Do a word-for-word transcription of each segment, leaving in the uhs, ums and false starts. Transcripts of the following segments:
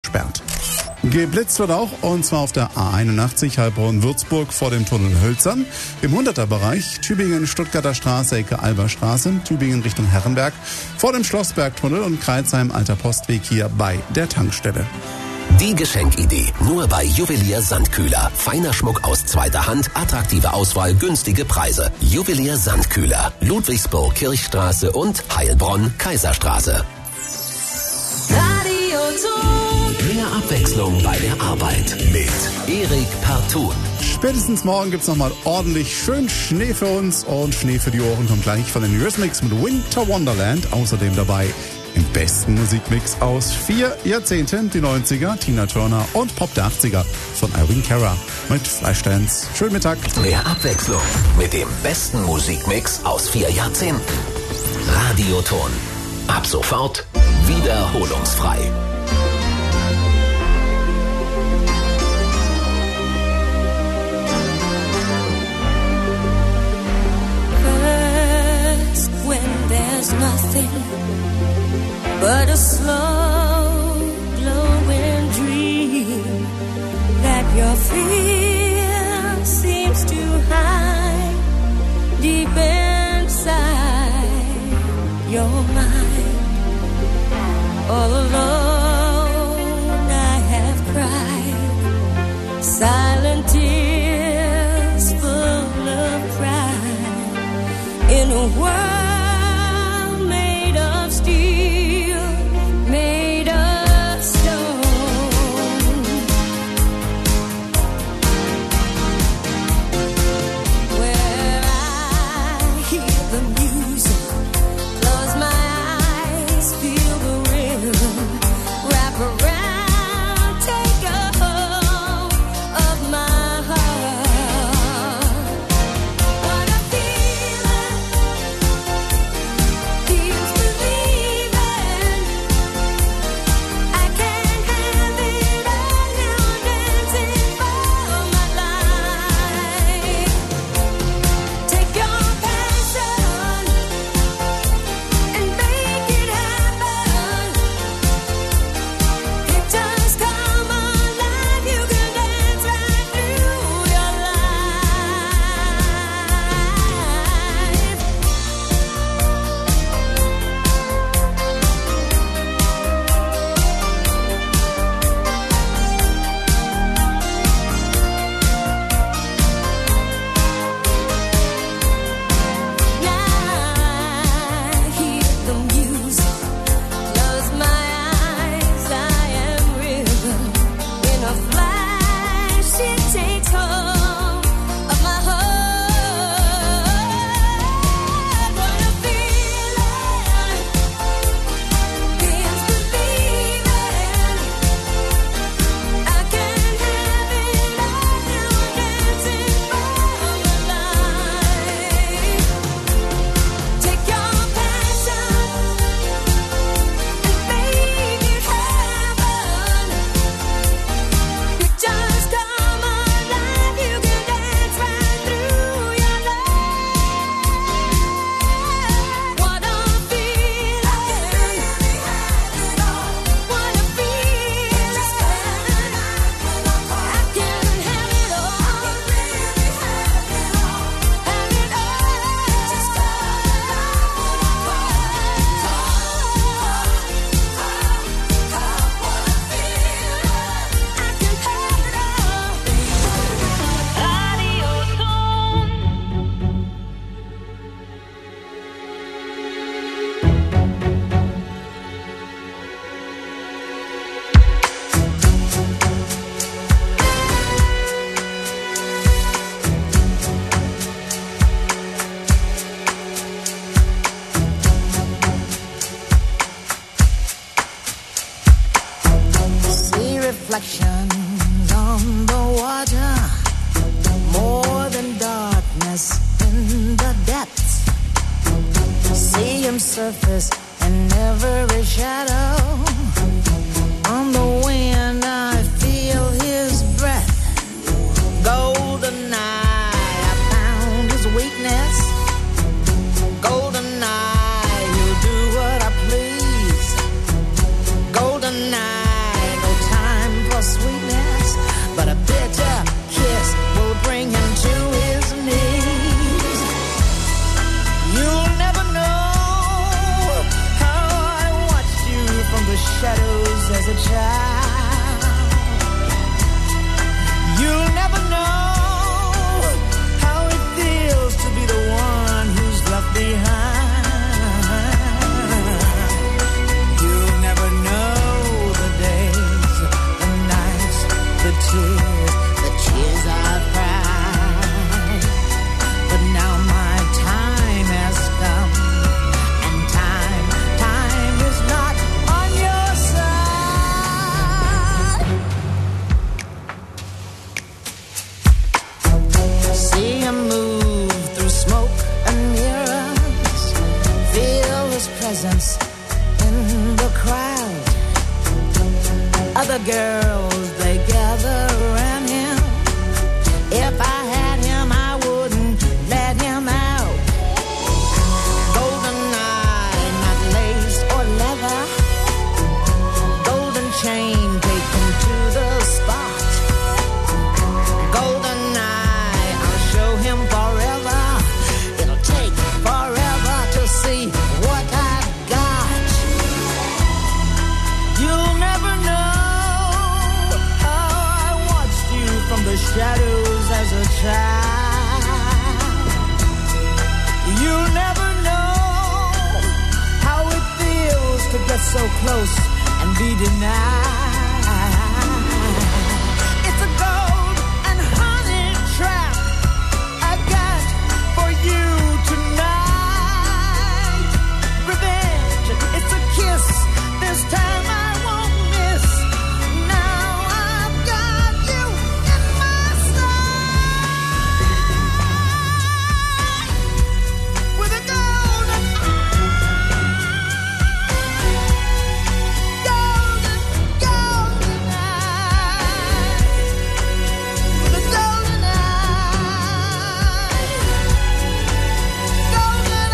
gesperrt. Geblitzt wird auch, und zwar auf der A einundachtzig Heilbronn-Würzburg vor dem Tunnel Hölzern, im hunderter-Bereich Tübingen-Stuttgarter Straße, Ecke Alberstraße, Tübingen Richtung Herrenberg, vor dem Schlossbergtunnel und Kreilsheim Alter Postweg hier bei der Tankstelle. Die Geschenkidee nur bei Juwelier Sandkühler. Feiner Schmuck aus zweiter Hand, attraktive Auswahl, günstige Preise. Juwelier Sandkühler, Ludwigsburg Kirchstraße und Heilbronn Kaiserstraße. Radio Ton. Mehr Abwechslung bei der Arbeit mit Erik Partout. Spätestens morgen gibt's nochmal ordentlich schön Schnee für uns, und Schnee für die Ohren kommt gleich von den Eurythmics mit Winter Wonderland. Außerdem dabei im besten Musikmix aus vier Jahrzehnten, die neunziger, Tina Turner und Pop der achtziger von Irene Cara mit Flashdance. Schönen Mittag. Mehr Abwechslung mit dem besten Musikmix aus vier Jahrzehnten. Radioton. Ab sofort wiederholungsfrei. First, when there's nothing but a slow, glowing dream that your fear seems to hide deep inside your mind. All alone I have cried silent tears full of pride in a world made of steel, made of stone. Where I hear the music, close my eyes, feel the rhythm, wrap around, take a hold of my heart. What a feeling, feels believing. I can't have it all now, dancing for my life. Take your passion and make it happen. Pictures come alive, you can dance right through your life. Now I hear the music, close my eyes, I am rhythm. In a flash it takes hold of my heart. What a feeling, feels believing. I can't have it all now, dancing for my life. Take your passion and make it happen. Pictures come alive, you can dance right through your life. What a feeling, what a feeling. I can have it all, have it all. Just See reflections on the water, more than darkness in the depths. See him surface in every shadow. On the wind I feel his breath. Golden eye, I found his weakness. Golden eye, he'll do what I please. Golden eye, no time girls, they gather around him. If I had him, I wouldn't let him out. Golden eye, not lace or leather. Golden chain, take him to the spot. Golden eye, I'll show him forever. It'll take forever to see what I've got. You'll never know how I watched you from the shadows as a child. You'll never know how it feels to get so close and be denied. It's a gold and honey trap I got for you tonight. Revenge, it's a kiss. This time I won't miss. Now I've got you in my sight. With a golden golden, golden eye. With a golden eye. Golden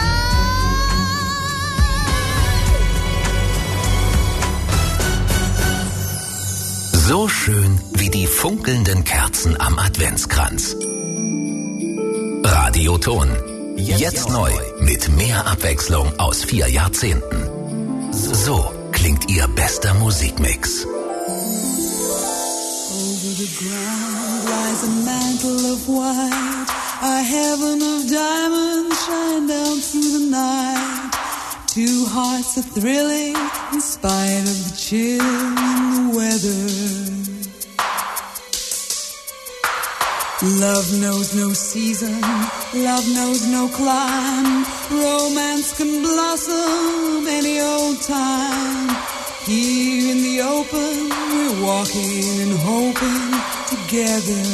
eye. So schön wie die funkelnden Kerzen am Adventskranz. Radioton. Jetzt neu mit mehr Abwechslung aus vier Jahrzehnten. So klingt Ihr bester Musikmix. Over the ground lies a mantle of white. A heaven of diamonds shine down through the night. Two hearts are thrilling in spite of the chill in the weather. Love knows no season, love knows no clime. Romance can blossom any old time. Here in the open, we're walking and hoping together.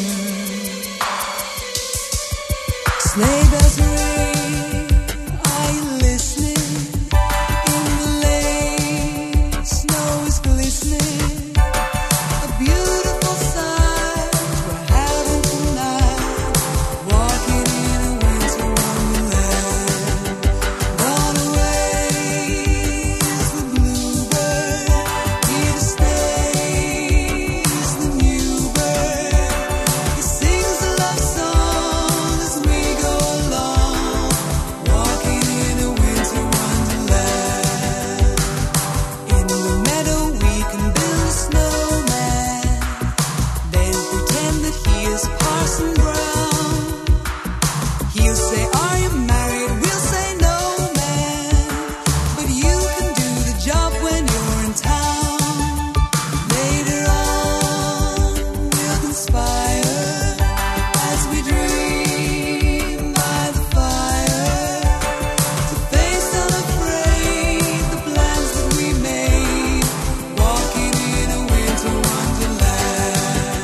Sleigh bells ring, are you listening? In the lane, snow is glistening. A beautiful sight we're having tonight. Walking in a winter wonderland. Gone away is the bluebird. Here to stay is the new bird. He sings a love song as we go along. Walking in a winter wonderland. In the meadow we can build a snowman. Then pretend that he is Parson Brown. He'll say, are you married? We'll say, no, man. But you can do the job when you're in town. Later on, we'll conspire as we dream by the fire to face unafraid the plans that we made. Walking in a winter wonderland.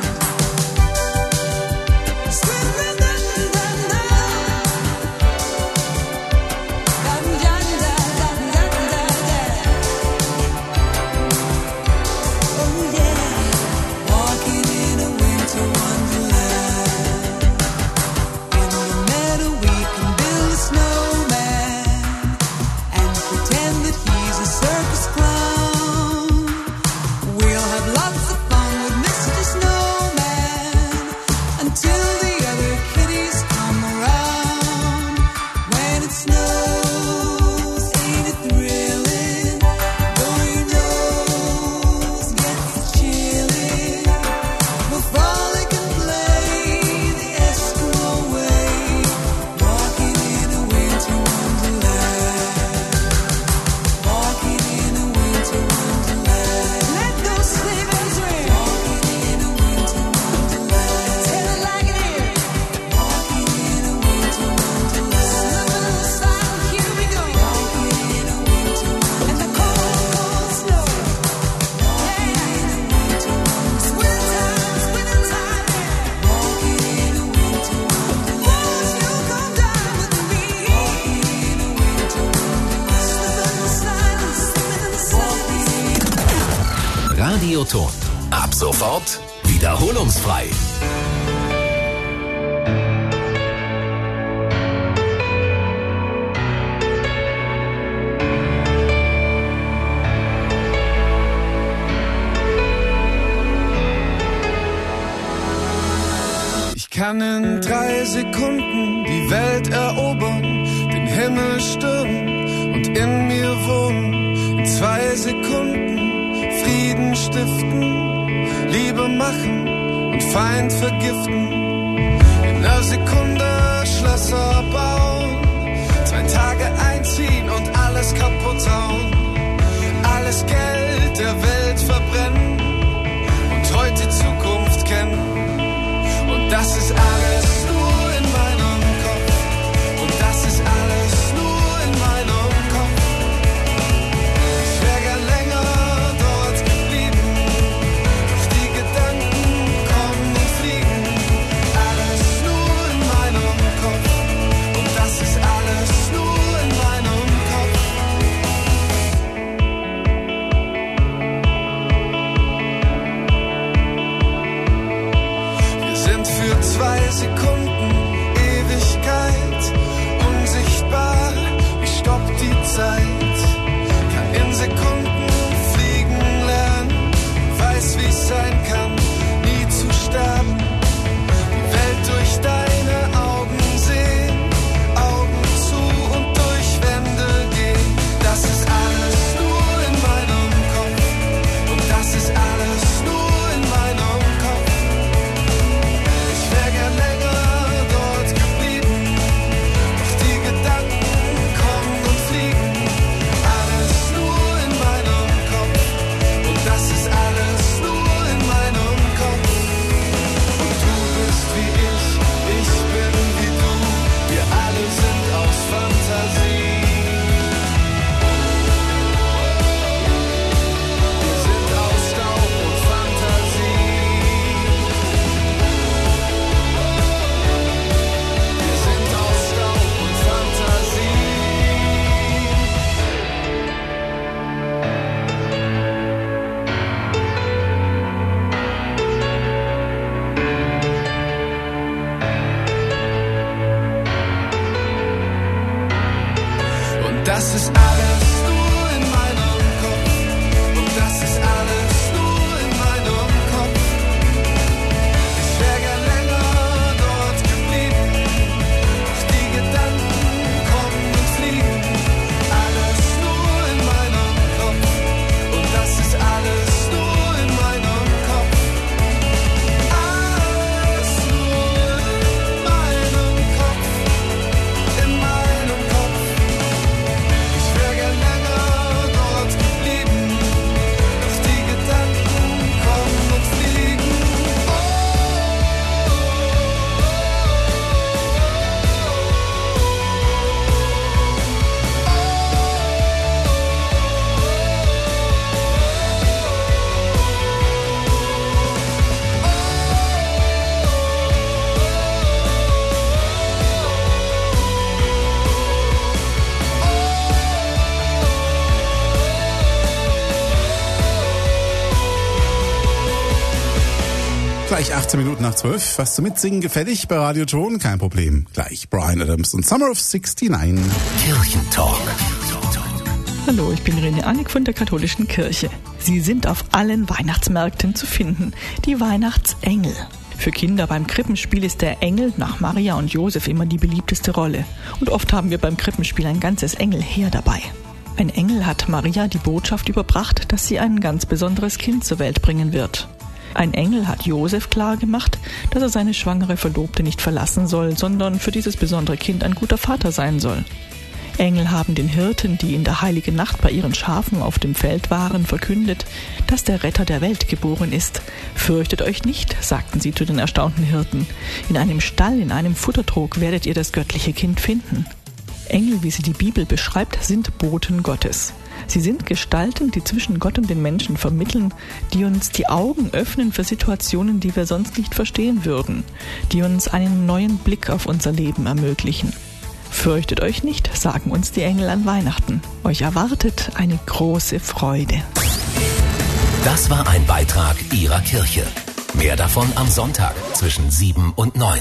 Sweet da-da-da-da-da. Da-da-da-da-da-da-da. Oh yeah, walking in a winter wonderland. In the meadow we can build a snowman and pretend that he's a circus clown. We'll have lots of fun with Mister Snowman until the other kitties come around. When it snows, ain't it thrilling? Though your nose gets chilly, we'll frolic and play the Eskimo way. Walking in a winter wonderland. Walking in a winter wonderland. Let those sleigh bells ring. Walking in a winter wonderland. Tell it like it is. Walking in a winter wonderland. Slipping aside, here we go. Walking in a winter wonderland. And the cold, cold snow. Walking in a winter wonderland. Winter time, winter time. Walking in a winter wonderland. Won't you come down with me? Walking in a winter wonderland. Slipping aside, slipping aside. Radioton. Ab sofort wiederholungsfrei. Ich kann in drei Sekunden die Welt erobern, den Himmel stürmen und in mir wohnen. In zwei Sekunden Frieden stiften, Liebe machen und Feind vergiften. In einer Sekunde Schlösser bauen, zwei Tage einziehen und alles kaputt hauen. Alles Geld der Welt verbrennen und heute die Zukunft kennen. Und das ist alles nur in meinem Kopf. Und das ist alles nur in meinem Kopf. Ich wär gern länger dort geblieben, doch die Gedanken kommen und fliegen. Alles nur in meinem Kopf. Und das ist alles nur in meinem Kopf. Wir sind für zwei Sekunden Ewigkeit unsichtbar, ich stopp die Zeit, kann in Sekunden fliegen lernen, weiß wie's sein kann, nie zu sterben, die Welt durch deine Augen sehen, Augen zu und durch Wände gehen, das ist alles nur in meinem Kopf und das ist alles nur in meinem Kopf. Ich wär gern länger dort geblieben, doch die Gedanken kommen und fliegen. Alles nur in meinem Kopf und das ist alles nur in meinem Kopf. Und du bist wie ich, ich bin wie du, wir alle sind aus Fantasie. Wir sind aus Staub und Fantasie. Wir sind aus Staub und Fantasie. Und das ist alles nur in meinem Kopf. Und das ist alles nur in meinem Kopf. Ich wär gern länger dort geblieben, doch die Gedanken kommen und fliegen. Alles nur in meinem Kopf. Und das ist alles nur in meinem Kopf. Alles nur in meinem Kopf. In meinem Kopf. Ich wär gern länger dort geblieben, doch die Gedanken kommen und fliegen. Gleich achtzehn Minuten nach zwölf. Was zum Mitsingen gefällig bei Radio Ton? Kein Problem. Gleich Bryan Adams und Summer of sixty-nine. Kirchentalk. Hallo, ich bin Irene Annick von der Katholischen Kirche. Sie sind auf allen Weihnachtsmärkten zu finden, die Weihnachtsengel. Für Kinder beim Krippenspiel ist der Engel nach Maria und Josef immer die beliebteste Rolle. Und oft haben wir beim Krippenspiel ein ganzes Engelheer dabei. Ein Engel hat Maria die Botschaft überbracht, dass sie ein ganz besonderes Kind zur Welt bringen wird. Ein Engel hat Josef klargemacht, dass er seine schwangere Verlobte nicht verlassen soll, sondern für dieses besondere Kind ein guter Vater sein soll. Engel haben den Hirten, die in der heiligen Nacht bei ihren Schafen auf dem Feld waren, verkündet, dass der Retter der Welt geboren ist. Fürchtet euch nicht, sagten sie zu den erstaunten Hirten. In einem Stall, in einem Futtertrog werdet ihr das göttliche Kind finden. Engel, wie sie die Bibel beschreibt, sind Boten Gottes. Sie sind Gestalten, die zwischen Gott und den Menschen vermitteln, die uns die Augen öffnen für Situationen, die wir sonst nicht verstehen würden, die uns einen neuen Blick auf unser Leben ermöglichen. Fürchtet euch nicht, sagen uns die Engel an Weihnachten. Euch erwartet eine große Freude. Das war ein Beitrag Ihrer Kirche. Mehr davon am Sonntag zwischen sieben und neun.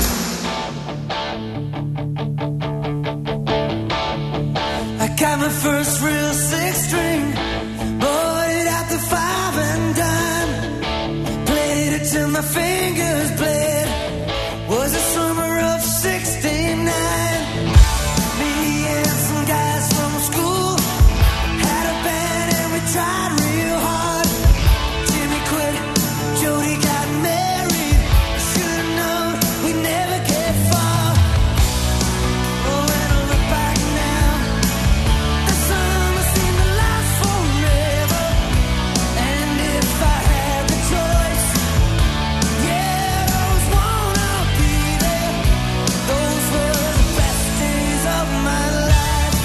I got my first real six string, bought it at the five and dime, played it till my fingers bled. Was the summer of sixty-nine. Me and some guys from school had a band and we tried real hard. Jimmy quit, Jody got married. Should've known we'd never get far. Oh, when I look back now, the summer seemed to last forever. And if I had the choice, yeah, those wanna be there. Those were the best days of my life.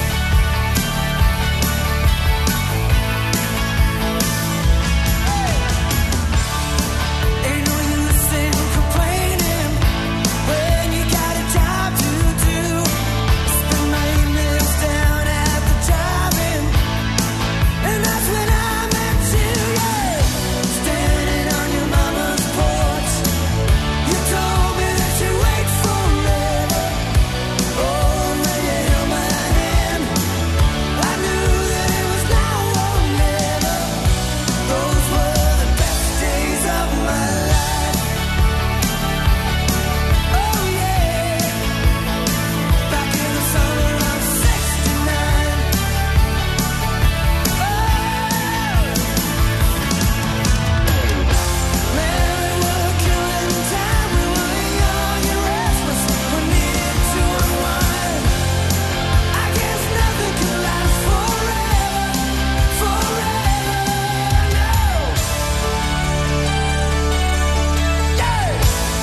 Ain't no use in complaining when you got a job to do. Spend my evenings down at the drive-in, and that's when I met you, yeah. Standing on your mama's porch, you told me that you'd wait forever. Oh, when you held my hand, I knew that it was now or never. Those were the best days of my life. Oh yeah, back in the summer of sixty-nine. Oh, man, we were killing time. We were young and restless. We needed to unwind. I guess nothing could last forever, forever, no. Yeah.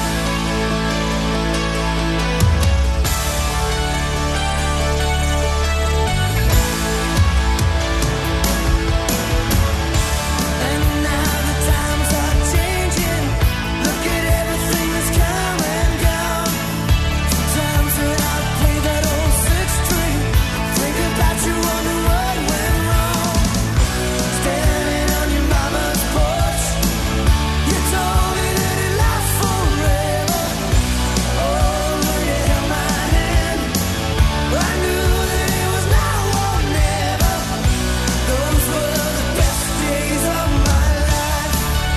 And now the times are changing. Look at everything that's come and gone. Sometimes when I play that old six string, think about you, wonder what went wrong. Standing on your mama's porch, you told me that it lasts forever. Oh, when you held my hand, I knew that it was now or never. Those were the best days of my life.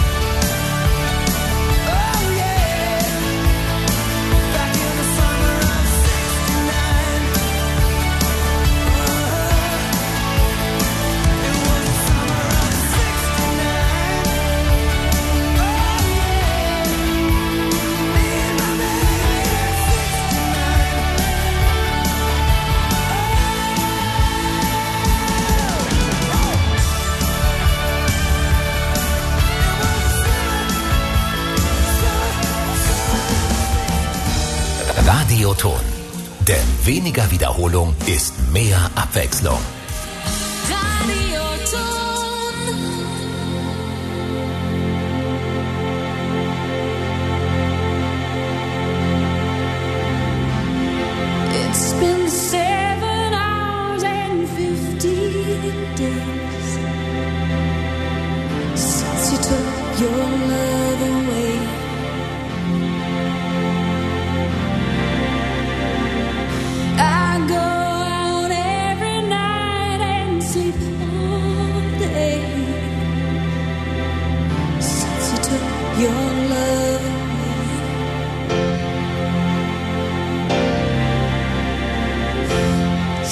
Oh yeah, back in the summer of sixty-nine. It was the summer of sixty-nine. Oh yeah, me and my baby at Radioton. Denn weniger Wiederholung ist mehr Abwechslung. It's been seven hours and fifteen days since you took your love away. I go out every night and sleep all day since you took your